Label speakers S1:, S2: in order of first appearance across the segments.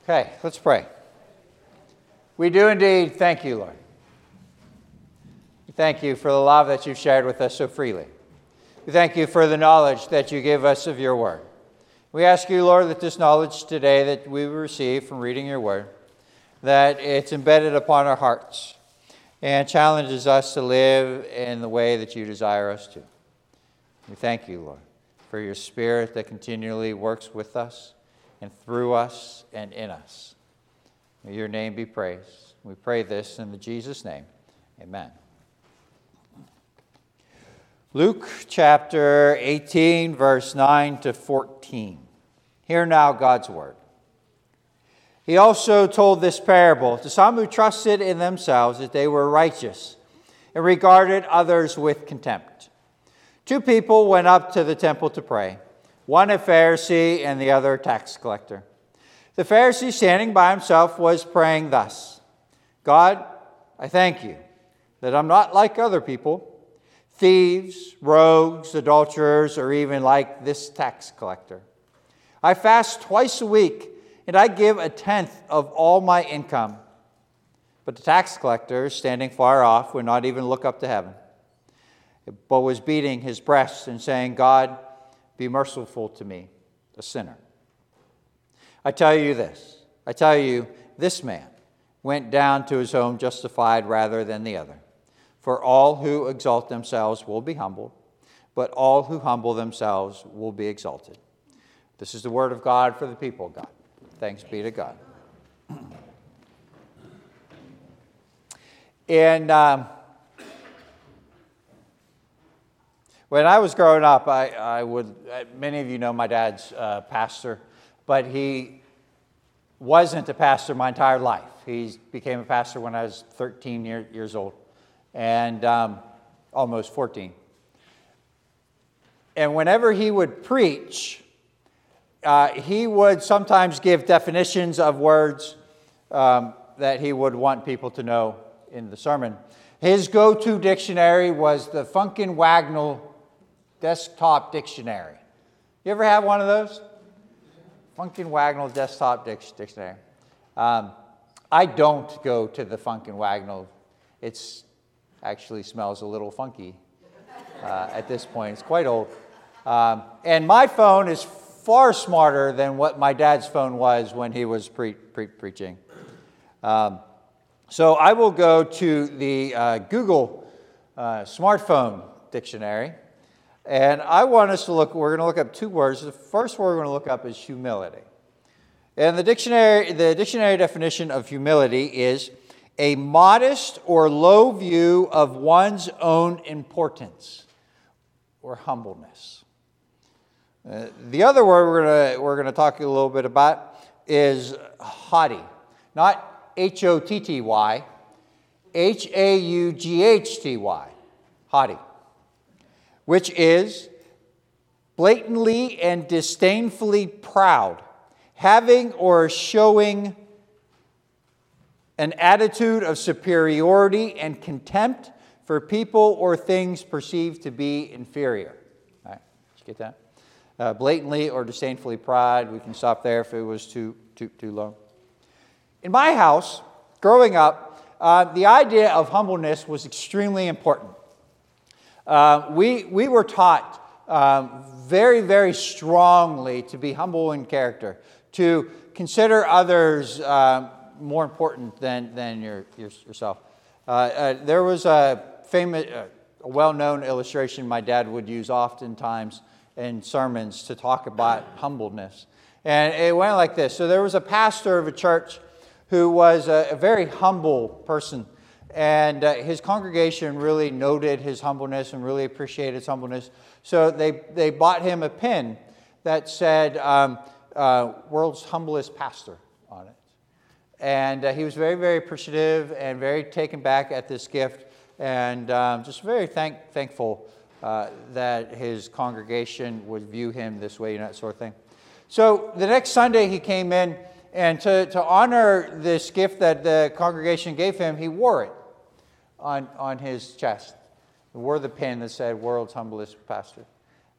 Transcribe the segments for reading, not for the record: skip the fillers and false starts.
S1: Okay, let's pray. We do indeed thank you, Lord. We thank you for the love that you've shared with us so freely. We thank you for the knowledge that you give us of your word. We ask you, Lord, that this knowledge today that we receive from reading your word, that it's embedded upon our hearts and challenges us to live in the way that you desire us to. We thank you, Lord, for your Spirit that continually works with us and through us and in us. May your name be praised. We pray this in Jesus' name. Amen. Luke chapter 18, verse 9 to 14. Hear now God's word. He also told this parable to some who trusted in themselves that they were righteous and regarded others with contempt. Two people went up to the temple to pray, one a Pharisee and the other a tax collector. The Pharisee, standing by himself, was praying thus: God, I thank you that I'm not like other people, thieves, rogues, adulterers, or even like this tax collector. I fast twice a week, and I give 1/10 of all my income. But the tax collector, standing far off, would not even look up to heaven, but was beating his breast and saying, God, be merciful to me, a sinner. I tell you, this man went down to his home justified rather than the other. For all who exalt themselves will be humbled, but all who humble themselves will be exalted. This is the word of God for the people of God. Thanks be to God. And when I was growing up, many of you know my dad's pastor, but he wasn't a pastor my entire life. He became a pastor when I was 13 years old. And almost 14. And whenever he would preach, he would sometimes give definitions of words that he would want people to know in the sermon. His go-to dictionary was the Funkin Wagnall Desktop Dictionary. You ever have one of those? Funkin Wagnall Desktop Dictionary. I don't go to the Funkin Wagnall. It's actually smells a little funky at this point. It's quite old. And my phone is far smarter than what my dad's phone was when he was preaching. So I will go to the Google smartphone dictionary. And I want us to we're going to look up two words. The first word we're going to look up is humility. And the dictionary definition of humility is a modest or low view of one's own importance or humbleness. The other word we're going to talk a little bit about is haughty. Not Hotty, Haughty, haughty, which is blatantly and disdainfully proud, having or showing an attitude of superiority and contempt for people or things perceived to be inferior. All right, did you get that? Blatantly or disdainfully proud. We can stop there if it was too long. In my house, growing up, the idea of humbleness was extremely important. We were taught very, very strongly to be humble in character, to consider others more important than yourself. There was a famous, a well-known illustration my dad would use oftentimes in sermons to talk about humbleness. And it went like this. So there was a pastor of a church who was a very humble person. And his congregation really noted his humbleness and really appreciated his humbleness. So they bought him a pin that said, world's humblest pastor on it. And he was very, very appreciative and very taken back at this gift, and just very thankful that his congregation would view him this way, that sort of thing. So the next Sunday he came in, and to honor this gift that the congregation gave him, he wore it on his chest. He wore the pin that said, world's humblest pastor.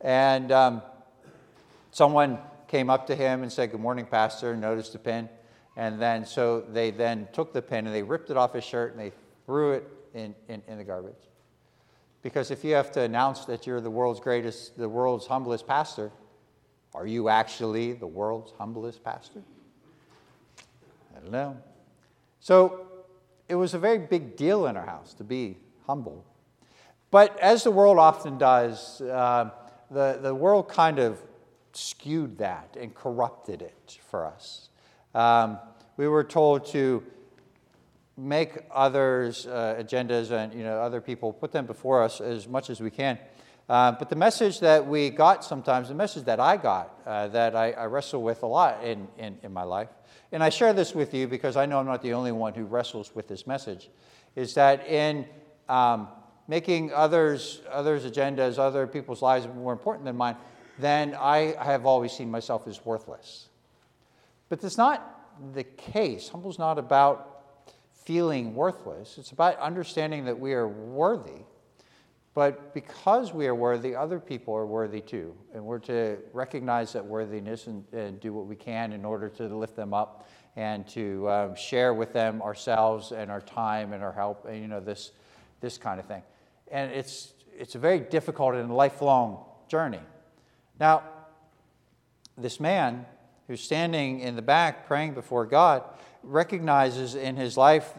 S1: And someone came up to him and said, good morning, pastor, and noticed the pin. And then so they then took the pin and they ripped it off his shirt and they threw it in the garbage. Because if you have to announce that you're the world's humblest pastor, are you actually the world's humblest pastor? I don't know. So it was a very big deal in our house to be humble. But as the world often does, the world kind of skewed that and corrupted it for us. We were told to make others' agendas and other people, put them before us as much as we can. But the message that we got sometimes, the message that I got, that I wrestle with a lot in my life, and I share this with you because I know I'm not the only one who wrestles with this message, is that in making others' agendas, other people's lives more important than mine, then I have always seen myself as worthless. But that's not the case. Humble's not about feeling worthless. It's about understanding that we are worthy. But because we are worthy, other people are worthy too. And we're to recognize that worthiness and do what we can in order to lift them up and to share with them ourselves and our time and our help and this kind of thing. And it's a very difficult and lifelong journey. Now, this man who's standing in the back praying before God recognizes in his life,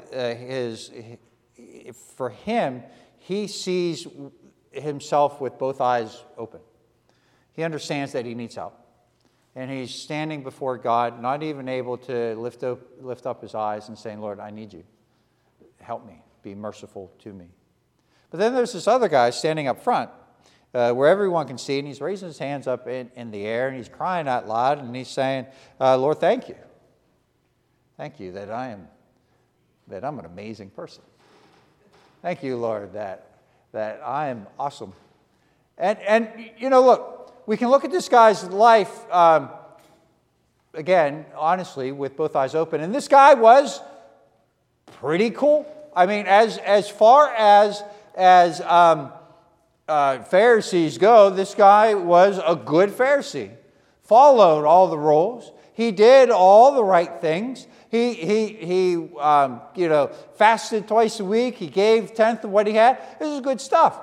S1: for him, he sees himself with both eyes open. He understands that he needs help. And he's standing before God, not even able to lift up his eyes and saying, Lord, I need you. Help me. Be merciful to me. But then there's this other guy standing up front where everyone can see, and he's raising his hands up in the air, and he's crying out loud, and he's saying, Lord, thank you. Thank you that I'm an amazing person. Thank you, Lord, that I am awesome. And look, we can look at this guy's life, again, honestly, with both eyes open. And this guy was pretty cool. I mean, as far as Pharisees go, this guy was a good Pharisee. Followed all the rules. He did all the right things. He fasted twice a week. He gave 1/10 of what he had. This is good stuff.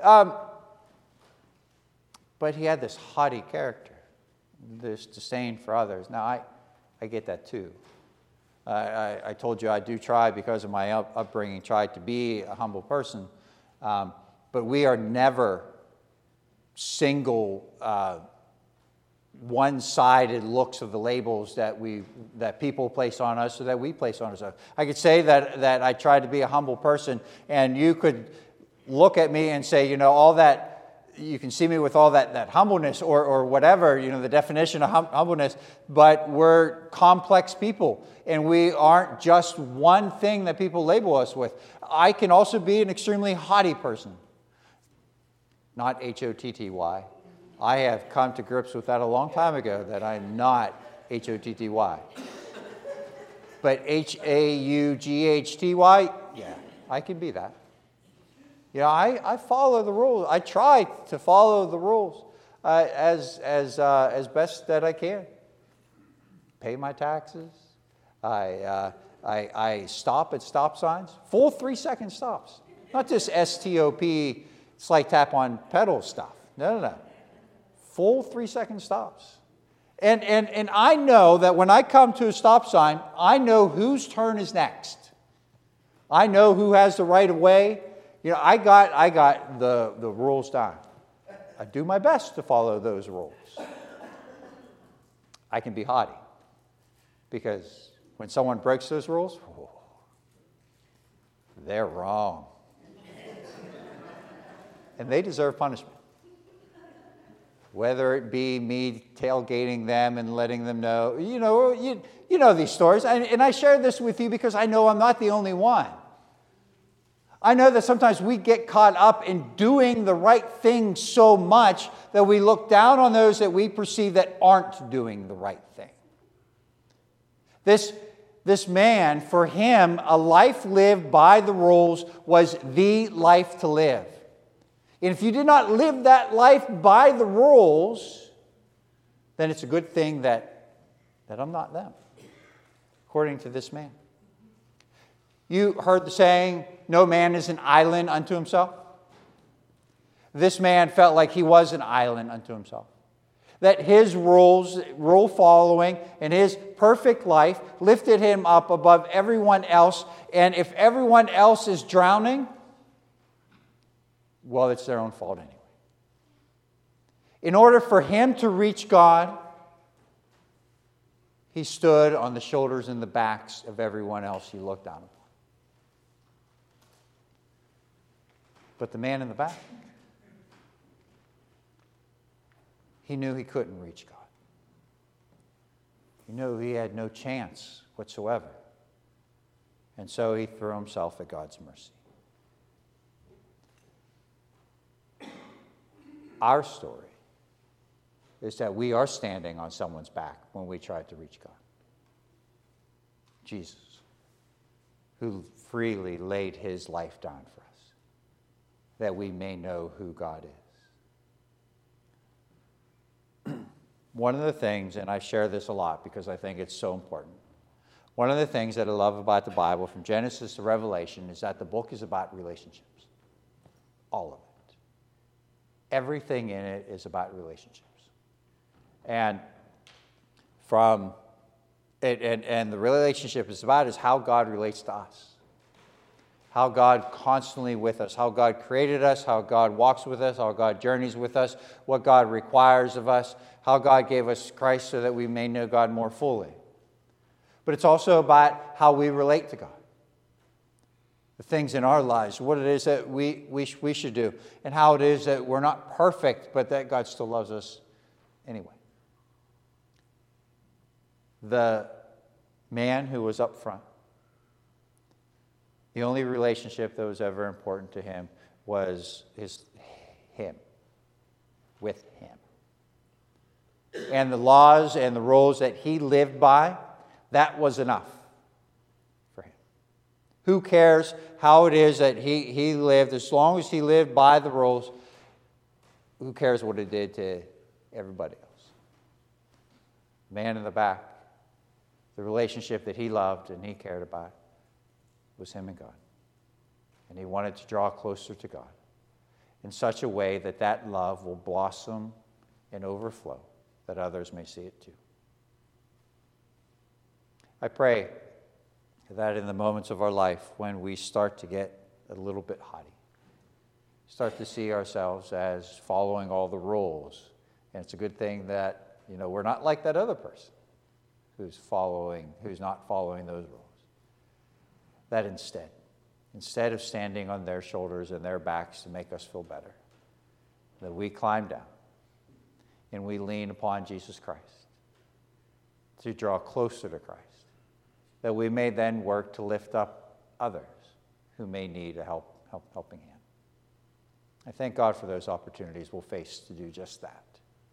S1: But he had this haughty character, this disdain for others. Now, I get that too. I told you I do try, because of my upbringing, try to be a humble person. But we are never single, one-sided looks of the labels that people place on us or that we place on ourselves. I could say that I try to be a humble person, and you could look at me and say, all that, you can see me with all that humbleness or whatever, the definition of humbleness, but we're complex people, and we aren't just one thing that people label us with. I can also be an extremely haughty person. Not H-O-T-T-Y. I have come to grips with that a long time ago, that I'm not H-O-T-T-Y. But H-A-U-G-H-T-Y, yeah, I can be that. I follow the rules. I try to follow the rules as best that I can. Pay my taxes. I stop at stop signs. Full 3-second stops. Not just S-T-O-P, slight tap on pedal stuff. No. Full 3-second stops. And I know that when I come to a stop sign, I know whose turn is next. I know who has the right of way. I got the rules down. I do my best to follow those rules. I can be haughty, because when someone breaks those rules, they're wrong. And they deserve punishment. Whether it be me tailgating them and letting them know. You know these stories. And I share this with you because I know I'm not the only one. I know that sometimes we get caught up in doing the right thing so much that we look down on those that we perceive that aren't doing the right thing. This man, for him, a life lived by the rules was the life to live. And if you did not live that life by the rules, then it's a good thing that I'm not them. according to this man. You heard the saying, no man is an island unto himself. This man felt like he was an island unto himself. That his rules, rule following, and his perfect life lifted him up above everyone else. And if everyone else is drowning, well, it's their own fault anyway. In order for him to reach God, he stood on the shoulders and the backs of everyone else he looked down upon. But the man in the back, he knew he couldn't reach God. He knew he had no chance whatsoever. And so he threw himself at God's mercy. Our story is that we are standing on someone's back when we try to reach God. Jesus, who freely laid his life down for us, that we may know who God is. One of the things, and I share this a lot because I think it's so important, one of the things that I love about the Bible, from Genesis to Revelation, is that the book is about relationships. All of it. Everything in it is about relationships. And the relationship is about is how God relates to us. How God constantly with us, how God created us, how God walks with us, how God journeys with us, what God requires of us, how God gave us Christ so that we may know God more fully. But it's also about how we relate to God. The things in our lives, what it is that we should do, and how it is that we're not perfect, but that God still loves us anyway. The man who was up front, the only relationship that was ever important to him was him, with him. And the laws and the rules that he lived by, that was enough for him. Who cares how it is that he lived, as long as he lived by the rules, who cares what it did to everybody else? Man in the back, the relationship that he loved and he cared about was him and God. And he wanted to draw closer to God in such a way that that love will blossom and overflow, that others may see it too. I pray that in the moments of our life when we start to get a little bit haughty, start to see ourselves as following all the rules, and it's a good thing that, we're not like that other person who's not following those rules. That instead of standing on their shoulders and their backs to make us feel better, that we climb down and we lean upon Jesus Christ to draw closer to Christ, that we may then work to lift up others who may need a helping hand. I thank God for those opportunities we'll face to do just that.